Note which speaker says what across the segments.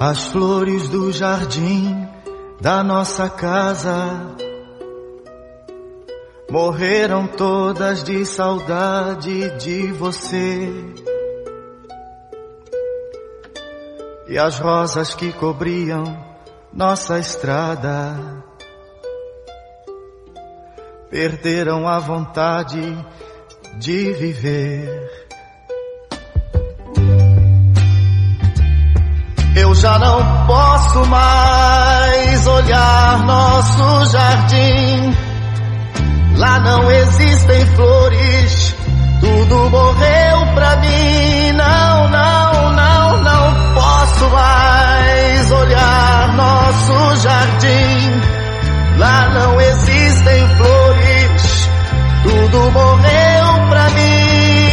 Speaker 1: As flores do jardim da nossa casa morreram todas de saudade de você. E as rosas que cobriam nossa estrada perderam a vontade de viver. Eu já não posso mais olhar nosso jardim. Lá não existem flores, tudo morreu pra mim. Não, não, não, não posso mais olhar nosso jardim. Lá não existem flores, tudo morreu pra mim.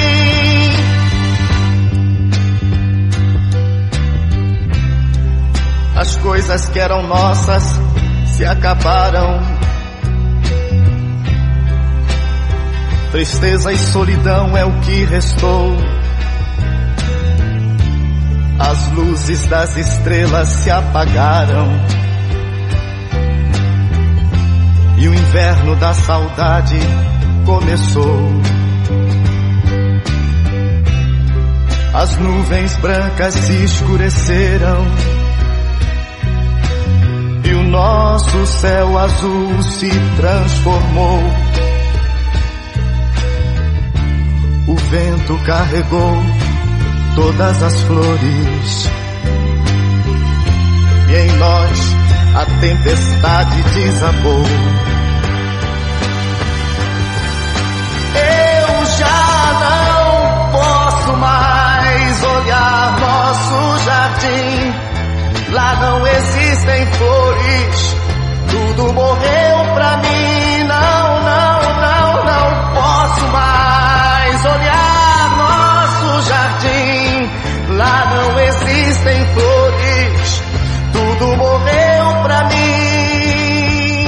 Speaker 1: As coisas que eram nossas se acabaram. Tristeza e solidão é o que restou. As luzes das estrelas se apagaram. E o inverno da saudade começou. As nuvens brancas se escureceram. E o nosso céu azul se transformou. O vento carregou todas as flores. E em nós a tempestade desabou. Eu já não posso mais olhar nosso jardim. Lá não existem flores, tudo morreu pra mim. Não, não, não, não posso mais olhar nosso jardim. Lá não existem flores, tudo morreu pra mim.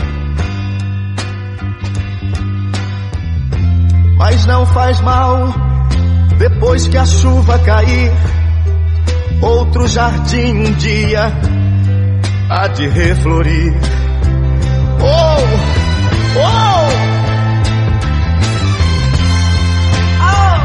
Speaker 1: Mas não faz mal, depois que a chuva cair, outro jardim um dia há de reflorir. Oh, oh, oh.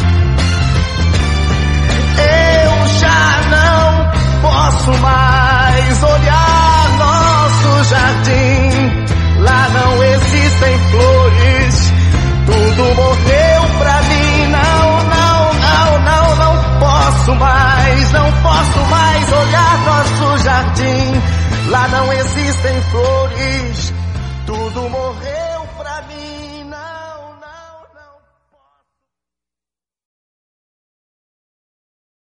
Speaker 1: Eu já não posso mais olhar nosso jardim. Lá não existem flores, tudo morreu pra mim. Não, não, não, não, não posso mais, não posso mais olhar nosso jardim. Lá não existem flores.